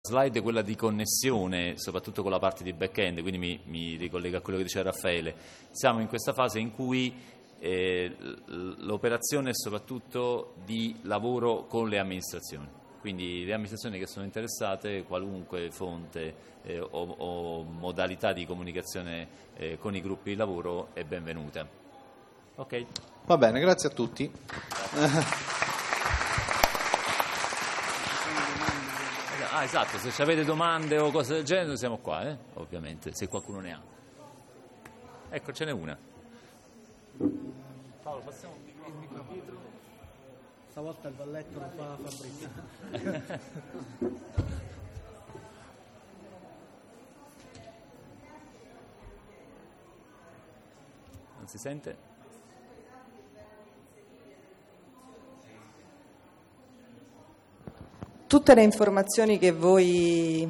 slide, quella di connessione, soprattutto con la parte di back-end, quindi mi ricollega a quello che diceva Raffaele. Siamo in questa fase in cui l'operazione è soprattutto di lavoro con le amministrazioni, quindi le amministrazioni che sono interessate, qualunque fonte o modalità di comunicazione con i gruppi di lavoro è benvenuta. Ok. Va bene, grazie a tutti. Esatto, se avete domande o cose del genere siamo qua, ovviamente, se qualcuno ne ha. Ecco, ce n'è una. Paolo, passiamo il micro dietro. Stavolta il valletto lo fa Fabrizio. Non si sente? Tutte le informazioni che voi